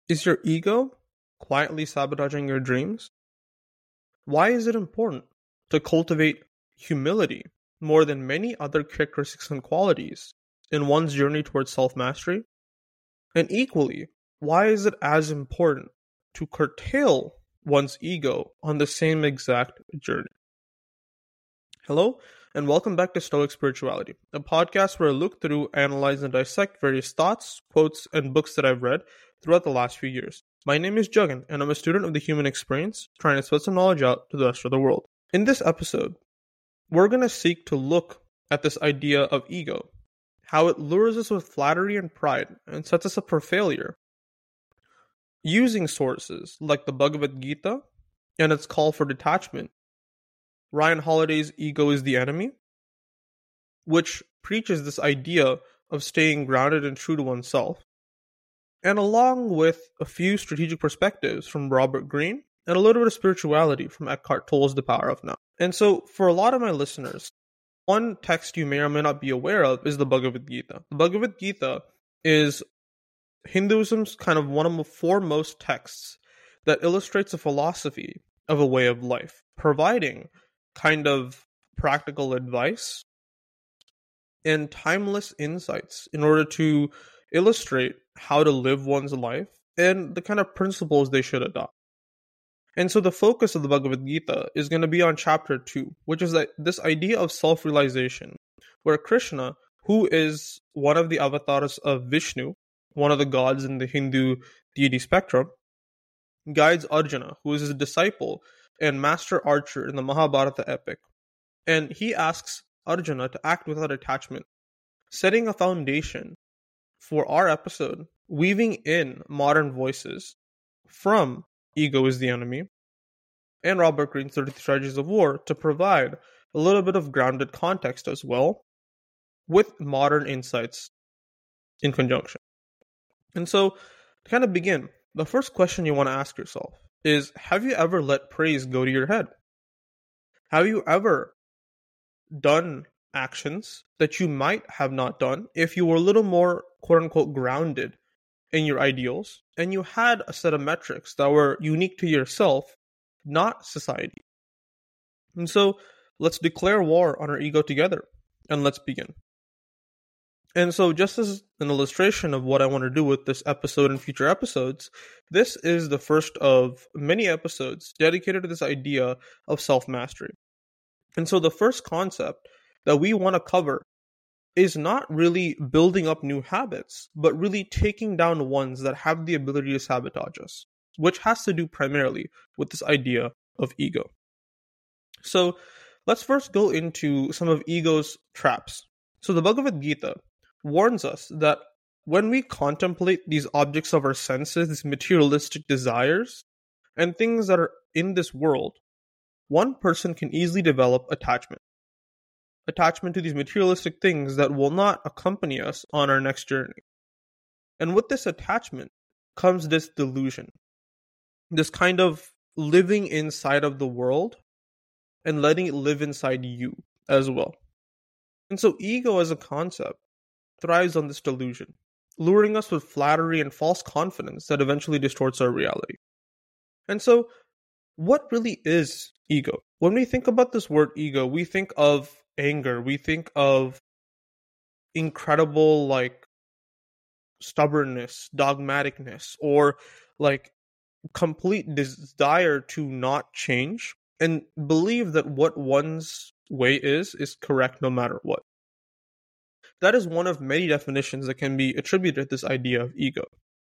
Is your ego quietly sabotaging your dreams? Why is it important to cultivate humility more than many other characteristics and qualities in one's journey towards self mastery? And equally, why is it as important to curtail one's ego on the same exact journey? Hello, and welcome back to Stoic Spirituality, a podcast where I look through, analyze, and dissect various thoughts, quotes, and books that I've read throughout the last few years. My name is Juggin, and I'm a student of the human experience, trying to spread some knowledge out to the rest of the world. In this episode, we're going to seek to look at this idea of ego, how it lures us with flattery and pride and sets us up for failure, using sources like the Bhagavad Gita and its call for detachment, Ryan Holiday's Ego is the Enemy, which preaches this idea of staying grounded and true to oneself, and along with a few strategic perspectives from Robert Greene and a little bit of spirituality from Eckhart Tolle's The Power of Now. And so, for a lot of my listeners, one text you may or may not be aware of is the Bhagavad Gita. The Bhagavad Gita is Hinduism's kind of one of the foremost texts that illustrates a philosophy of a way of life, providing kind of practical advice and timeless insights in order to illustrate how to live one's life and the kind of principles they should adopt. And so the focus of the Bhagavad Gita is going to be on chapter 2, which is that this idea of self-realization, where Krishna, who is one of the avatars of Vishnu, one of the gods in the Hindu deity spectrum, guides Arjuna, who is his disciple and master archer in the Mahabharata epic. And he asks Arjuna to act without attachment, setting a foundation for our episode, weaving in modern voices from Ego is the Enemy and Robert Greene's 33 Strategies of War to provide a little bit of grounded context as well, with modern insights in conjunction. And so, to kind of begin, the first question you want to ask yourself is, have you ever let praise go to your head? Have you ever done actions that you might have not done if you were a little more quote-unquote grounded in your ideals and you had a set of metrics that were unique to yourself, not society? And so, let's declare war on our ego together, and let's begin. And so, just as an illustration of what I want to do with this episode and future episodes, this is the first of many episodes dedicated to this idea of self-mastery. And so the first concept that we want to cover is not really building up new habits, but really taking down ones that have the ability to sabotage us, which has to do primarily with this idea of ego. So let's first go into some of ego's traps. So the Bhagavad Gita warns us that when we contemplate these objects of our senses, these materialistic desires, and things that are in this world, one person can easily develop attachment. Attachment to these materialistic things that will not accompany us on our next journey. And with this attachment comes this delusion, this kind of living inside of the world and letting it live inside you as well. And so ego as a concept thrives on this delusion, luring us with flattery and false confidence that eventually distorts our reality. And so, what really is ego? When we think about this word ego, we think of anger, we think of incredible, stubbornness, dogmaticness, or complete desire to not change and believe that what one's way is correct no matter what. That is one of many definitions that can be attributed to this idea of ego.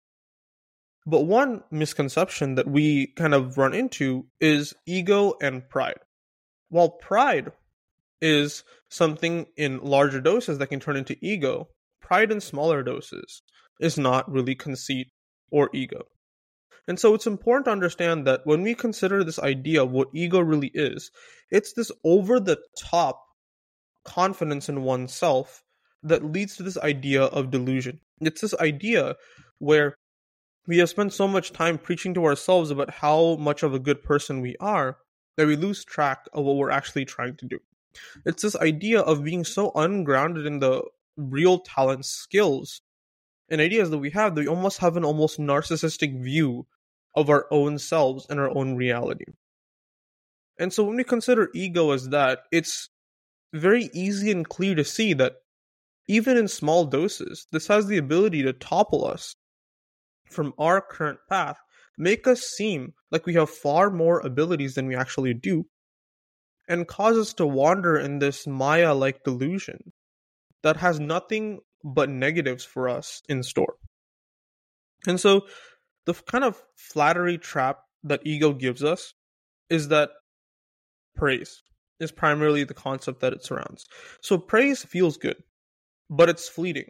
But one misconception that we kind of run into is ego and pride. While pride is something in larger doses that can turn into ego, pride in smaller doses is not really conceit or ego. And so it's important to understand that when we consider this idea of what ego really is, it's this over-the-top confidence in oneself that leads to this idea of delusion. It's this idea where we have spent so much time preaching to ourselves about how much of a good person we are that we lose track of what we're actually trying to do. It's this idea of being so ungrounded in the real talent skills and ideas that we almost have an almost narcissistic view of our own selves and our own reality. And so when we consider ego as that, it's very easy and clear to see that even in small doses, this has the ability to topple us from our current path, make us seem like we have far more abilities than we actually do, and cause us to wander in this Maya-like delusion that has nothing but negatives for us in store. And so the kind of flattery trap that ego gives us is that praise is primarily the concept that it surrounds. So praise feels good, but it's fleeting.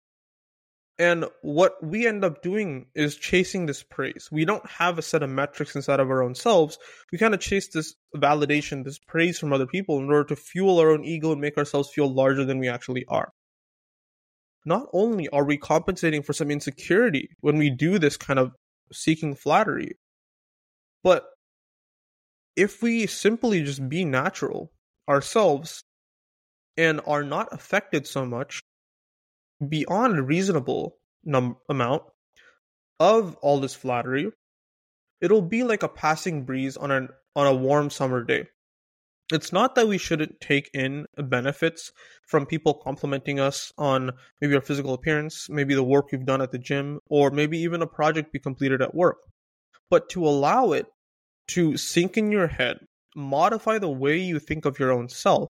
And what we end up doing is chasing this praise. We don't have a set of metrics inside of our own selves. We kind of chase this validation, this praise from other people in order to fuel our own ego and make ourselves feel larger than we actually are. Not only are we compensating for some insecurity when we do this kind of seeking flattery, but if we simply just be natural ourselves and are not affected so much beyond a reasonable amount of all this flattery, it'll be like a passing breeze on a warm summer day. It's not that we shouldn't take in benefits from people complimenting us on maybe our physical appearance, maybe the work we've done at the gym, or maybe even a project we completed at work. But to allow it to sink in your head, modify the way you think of your own self,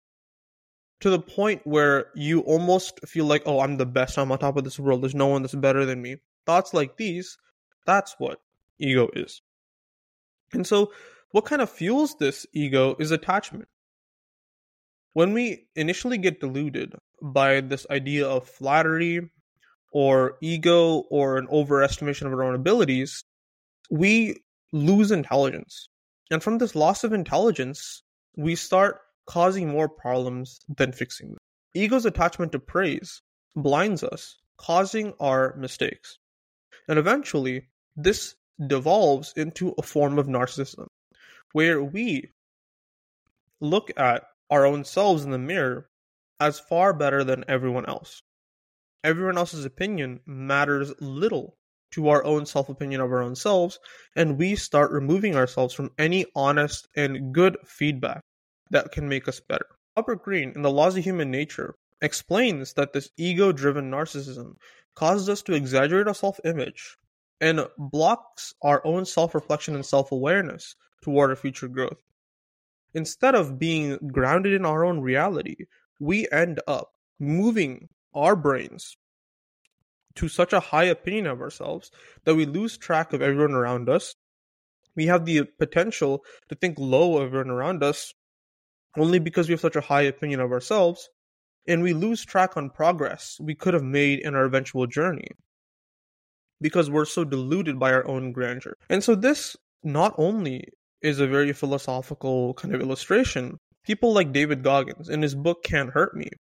to the point where you almost feel like, oh, I'm the best, I'm on top of this world, there's no one that's better than me. Thoughts like these, that's what ego is. And so, what kind of fuels this ego is attachment. When we initially get deluded by this idea of flattery or ego or an overestimation of our own abilities, we lose intelligence. And from this loss of intelligence, we start causing more problems than fixing them. Ego's attachment to praise blinds us, causing our mistakes. And eventually, this devolves into a form of narcissism, where we look at our own selves in the mirror as far better than everyone else. Everyone else's opinion matters little to our own self-opinion of our own selves, and we start removing ourselves from any honest and good feedback that can make us better. Robert Greene, in The Laws of Human Nature, explains that this ego-driven narcissism causes us to exaggerate our self-image and blocks our own self-reflection and self-awareness toward our future growth. Instead of being grounded in our own reality, we end up moving our brains to such a high opinion of ourselves that we lose track of everyone around us. We have the potential to think low of everyone around us only because we have such a high opinion of ourselves, and we lose track on progress we could have made in our eventual journey because we're so deluded by our own grandeur. And so this not only is a very philosophical kind of illustration, people like David Goggins in his book Can't Hurt Me,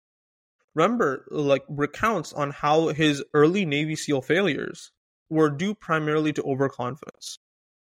recounts on how his early Navy SEAL failures were due primarily to overconfidence.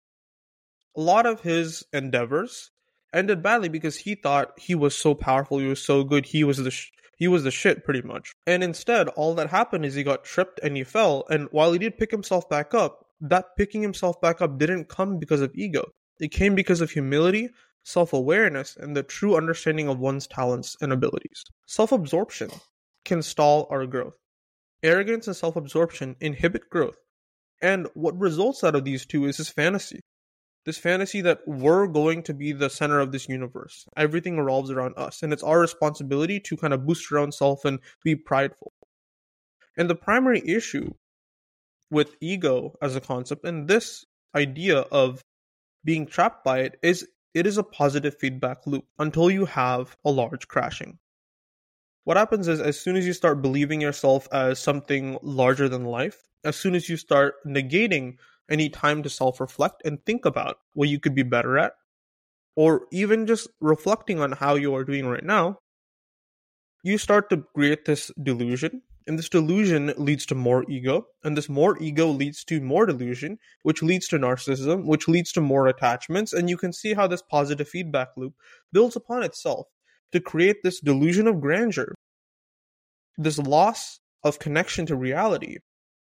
A lot of his endeavors ended badly because he thought he was so powerful, he was so good, he was the shit pretty much. And instead, all that happened is he got tripped and he fell, and while he did pick himself back up, that picking himself back up didn't come because of ego. It came because of humility, self-awareness, and the true understanding of one's talents and abilities. Self-absorption can stall our growth. Arrogance and self-absorption inhibit growth. And what results out of these two is this fantasy. This fantasy that we're going to be the center of this universe. Everything revolves around us. And it's our responsibility to kind of boost our own self and be prideful. And the primary issue with ego as a concept and this idea of being trapped by it is a positive feedback loop until you have a large crashing. What happens is as soon as you start believing yourself as something larger than life, as soon as you start negating any time to self-reflect and think about what you could be better at, or even just reflecting on how you are doing right now, you start to create this delusion, and this delusion leads to more ego, and this more ego leads to more delusion, which leads to narcissism, which leads to more attachments, and you can see how this positive feedback loop builds upon itself to create this delusion of grandeur, this loss of connection to reality,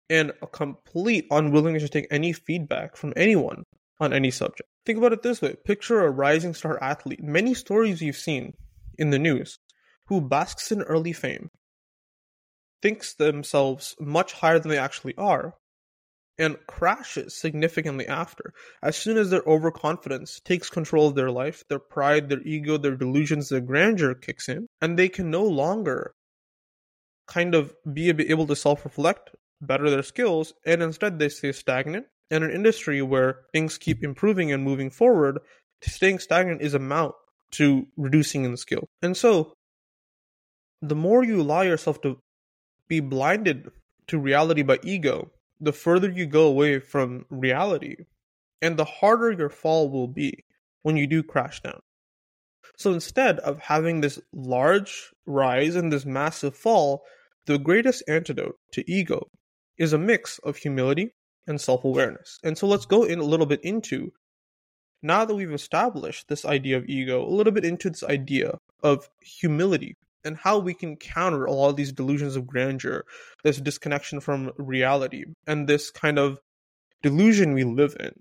and a complete unwillingness to take any feedback from anyone on any subject. Think about it this way. Picture a rising star athlete. Many stories you've seen in the news who basks in early fame, thinks themselves much higher than they actually are, and crashes significantly after. As soon as their overconfidence takes control of their life, their pride, their ego, their delusions, their grandeur kicks in, and they can no longer kind of be able to self-reflect, better their skills, and instead they stay stagnant. In an industry where things keep improving and moving forward, staying stagnant is amount to reducing in skill. And so, the more you allow yourself to be blinded to reality by ego, the further you go away from reality, and the harder your fall will be when you do crash down. So instead of having this large rise and this massive fall, the greatest antidote to ego is a mix of humility and self-awareness. And so let's go in a little bit into, now that we've established this idea of ego, a little bit into this idea of humility and how we can counter all these delusions of grandeur, this disconnection from reality, and this kind of delusion we live in.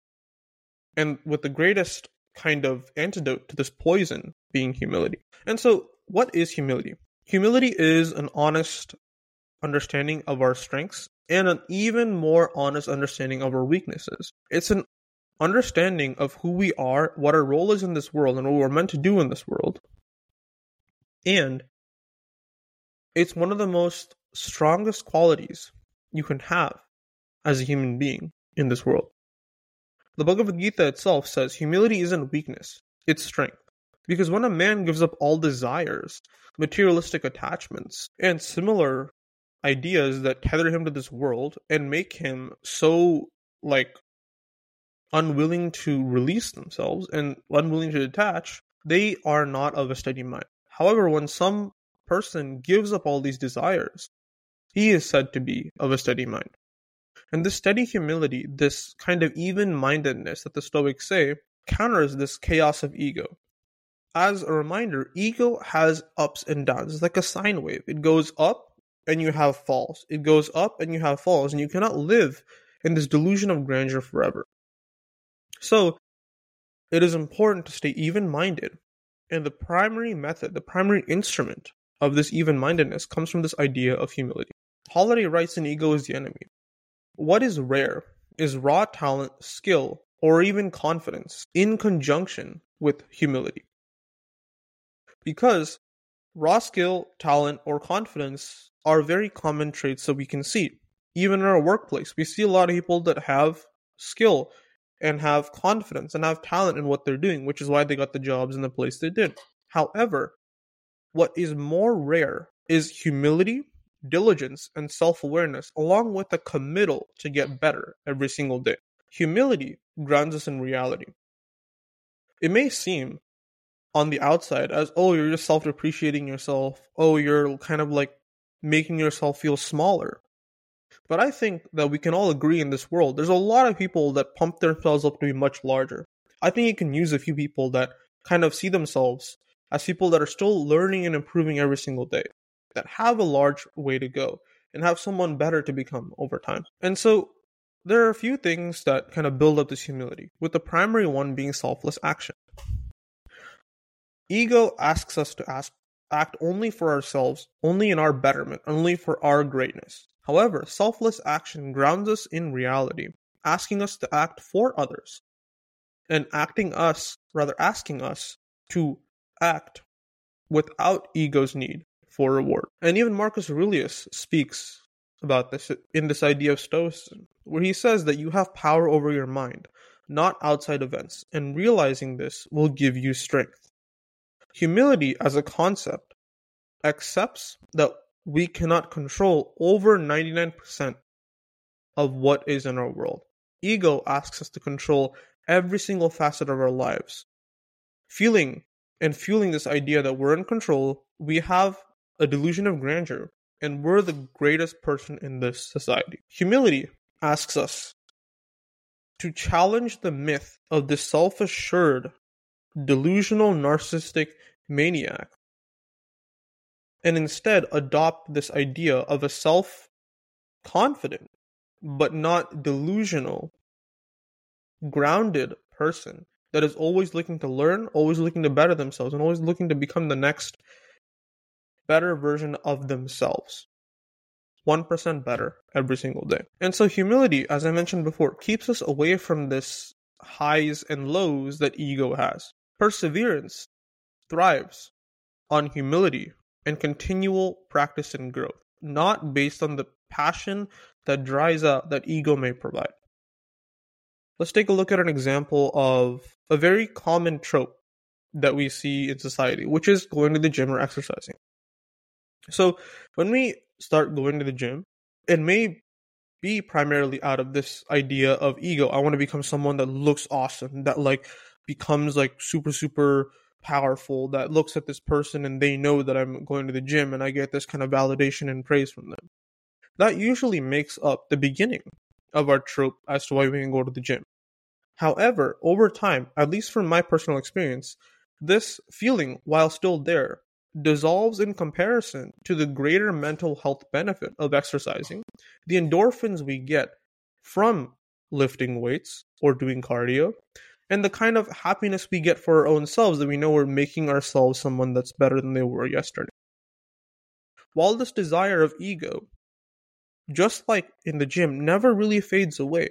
And with the greatest kind of antidote to this poison being humility. And so, what is humility? Humility is an honest understanding of our strengths and an even more honest understanding of our weaknesses. It's an understanding of who we are, what our role is in this world, and what we're meant to do in this world. And it's one of the most strongest qualities you can have as a human being in this world. The Bhagavad Gita itself says humility isn't weakness, it's strength. Because when a man gives up all desires, materialistic attachments, and similar ideas that tether him to this world and make him so, unwilling to release themselves and unwilling to detach, they are not of a steady mind. However, when some person gives up all these desires, he is said to be of a steady mind. And this steady humility, this kind of even-mindedness that the Stoics say, counters this chaos of ego. As a reminder, ego has ups and downs. It's like a sine wave. It goes up and you have falls. It goes up and you have falls. And you cannot live in this delusion of grandeur forever. So, it is important to stay even-minded. And the primary method, the primary instrument of this even-mindedness comes from this idea of humility. Holiday writes an ego is the enemy. What is rare is raw talent, skill, or even confidence in conjunction with humility. Because raw skill, talent, or confidence are very common traits that we can see. Even in our workplace, we see a lot of people that have skill and have confidence and have talent in what they're doing, which is why they got the jobs in the place they did. However, what is more rare is humility, diligence, and self-awareness, along with a committal to get better every single day. Humility grounds us in reality. It may seem on the outside as, oh, you're just self-depreciating yourself. Oh, you're kind of making yourself feel smaller. But I think that we can all agree in this world, there's a lot of people that pump themselves up to be much larger. I think you can use a few people that kind of see themselves as people that are still learning and improving every single day, that have a large way to go, and have someone better to become over time. And so, there are a few things that kind of build up this humility, with the primary one being selfless action. Ego asks us to act only for ourselves, only in our betterment, only for our greatness. However, selfless action grounds us in reality, asking us to act for others, and asking us to act without ego's need for reward. And even Marcus Aurelius speaks about this in this idea of Stoicism, where he says that you have power over your mind, not outside events, and realizing this will give you strength. Humility as a concept accepts that we cannot control over 99% of what is in our world. Ego asks us to control every single facet of our lives. Feeling this idea that we're in control, we have a delusion of grandeur, and we're the greatest person in this society. Humility asks us to challenge the myth of the self-assured, delusional, narcissistic maniac, and instead adopt this idea of a self-confident, but not delusional, grounded person that is always looking to learn, always looking to better themselves, and always looking to become the next better version of themselves. 1% better every single day. And so humility, as I mentioned before, keeps us away from this highs and lows that ego has. Perseverance thrives on humility and continual practice and growth, not based on the passion that dries out that ego may provide. Let's take a look at an example of a very common trope that we see in society, which is going to the gym or exercising. So when we start going to the gym, it may be primarily out of this idea of ego. I want to become someone that looks awesome, that becomes super powerful, that looks at this person and they know that I'm going to the gym and I get this kind of validation and praise from them. That usually makes up the beginning of our trope as to why we can go to the gym. However, over time, at least from my personal experience, this feeling, while still there, dissolves in comparison to the greater mental health benefit of exercising, the endorphins we get from lifting weights or doing cardio, and the kind of happiness we get for our own selves that we know we're making ourselves someone that's better than they were yesterday. While this desire of ego, just like in the gym, never really fades away,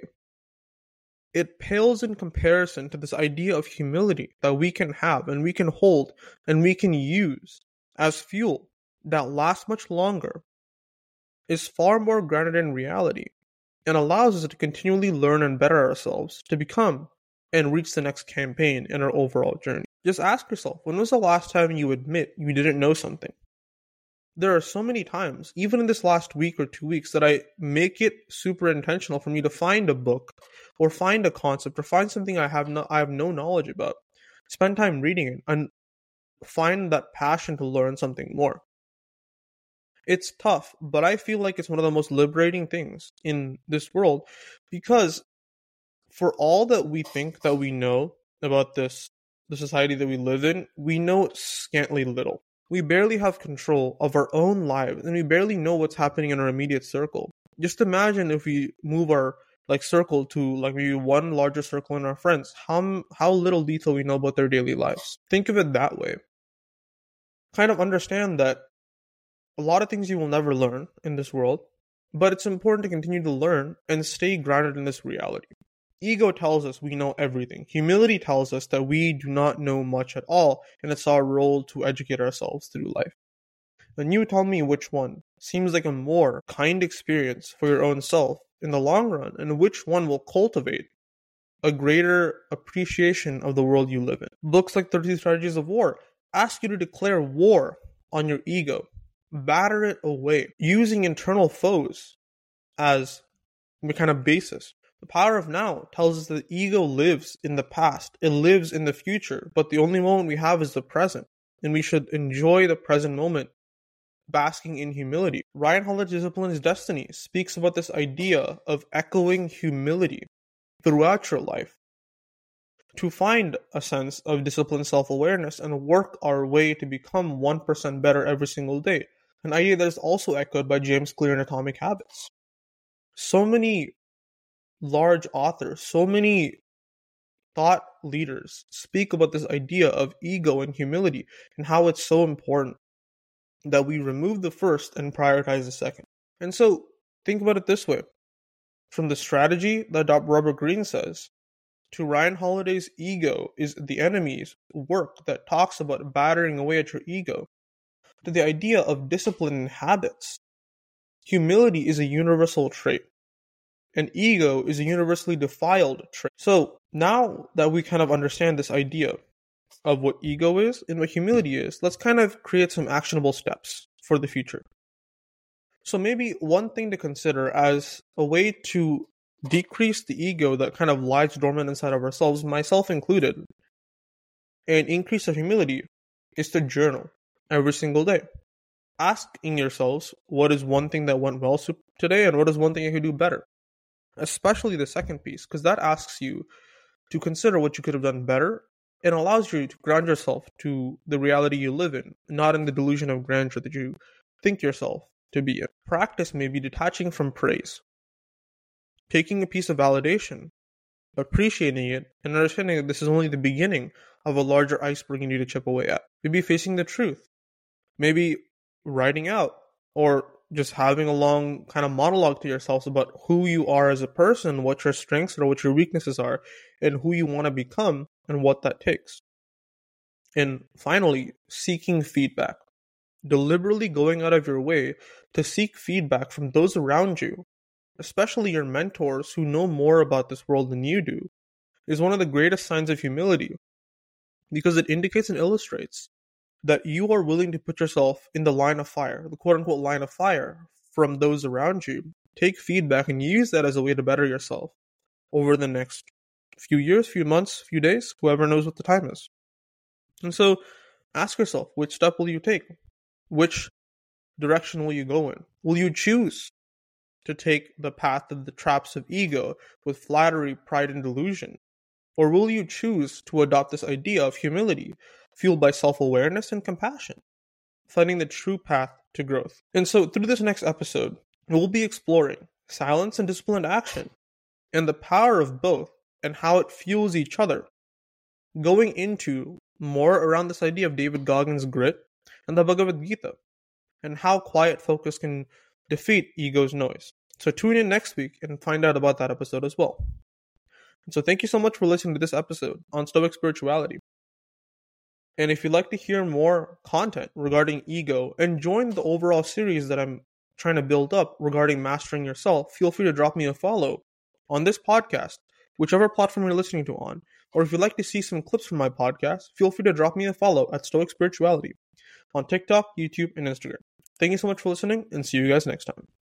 it pales in comparison to this idea of humility that we can have and we can hold and we can use as fuel that lasts much longer, is far more grounded in reality and allows us to continually learn and better ourselves to become and reach the next campaign in our overall journey. Just ask yourself, when was the last time you admit you didn't know something? There are so many times, even in this last week or 2 weeks, that I make it super intentional for me to find a book or find a concept or find something I have no knowledge about. Spend time reading it and find that passion to learn something more. It's tough, but I feel like it's one of the most liberating things in this world, because for all that we think that we know about the society that we live in, we know scantily little. We barely have control of our own lives, and we barely know what's happening in our immediate circle. Just imagine if we move our circle to maybe one larger circle in our friends, how little detail we know about their daily lives. Think of it that way. Kind of understand that a lot of things you will never learn in this world, but it's important to continue to learn and stay grounded in this reality. Ego tells us we know everything. Humility tells us that we do not know much at all, and it's our role to educate ourselves through life. And you tell me which one seems like a more kind experience for your own self in the long run, and which one will cultivate a greater appreciation of the world you live in. Books like 30 Strategies of War ask you to declare war on your ego, batter it away, using internal foes as the kind of basis. The Power of Now tells us that ego lives in the past, it lives in the future, but the only moment we have is the present, and we should enjoy the present moment, basking in humility. Ryan Holiday's Discipline is Destiny speaks about this idea of echoing humility throughout your life to find a sense of disciplined self-awareness and work our way to become 1% better every single day, an idea that is also echoed by James Clear in Atomic Habits. So many large authors, so many thought leaders speak about this idea of ego and humility and how it's so important that we remove the first and prioritize the second. And so think about it this way. From the strategy that Robert Greene says, to Ryan Holiday's ego is the enemy's work that talks about battering away at your ego, to the idea of discipline and habits, humility is a universal trait. And ego is a universally defiled trait. So now that we kind of understand this idea of what ego is and what humility is, let's kind of create some actionable steps for the future. So maybe one thing to consider as a way to decrease the ego that kind of lies dormant inside of ourselves, myself included, and increase the humility is to journal every single day. Asking yourselves, what is one thing that went well today and what is one thing I could do better? Especially the second piece, because that asks you to consider what you could have done better and allows you to ground yourself to the reality you live in, not in the delusion of grandeur that you think yourself to be in. Practice may be detaching from praise. taking a piece of validation, appreciating it, and understanding that this is only the beginning of a larger iceberg you need to chip away at. Maybe facing the truth, maybe writing out, or just having a long kind of monologue to yourselves about who you are as a person, what your strengths are, what your weaknesses are, and who you want to become, and what that takes. And finally, seeking feedback. Deliberately going out of your way to seek feedback from those around you, especially your mentors who know more about this world than you do, is one of the greatest signs of humility, because it indicates and illustrates that you are willing to put yourself in the line of fire, the quote-unquote line of fire from those around you, take feedback and use that as a way to better yourself over the next few years, few months, few days, whoever knows what the time is. And so ask yourself, which step will you take? Which direction will you go in? Will you choose to take the path of the traps of ego with flattery, pride, and delusion? Or will you choose to adopt this idea of humility, fueled by self-awareness and compassion, finding the true path to growth? And so through this next episode, we'll be exploring silence and disciplined action, and the power of both, and how it fuels each other, going into more around this idea of David Goggins' grit and the Bhagavad Gita, and how quiet focus can defeat ego's noise. So tune in next week and find out about that episode as well. And so thank you so much for listening to this episode on Stoic Spirituality. And if you'd like to hear more content regarding ego and join the overall series that I'm trying to build up regarding mastering yourself, feel free to drop me a follow on this podcast, whichever platform you're listening to on. Or if you'd like to see some clips from my podcast, feel free to drop me a follow at Stoic Spirituality on TikTok, YouTube, and Instagram. Thank you so much for listening, and see you guys next time.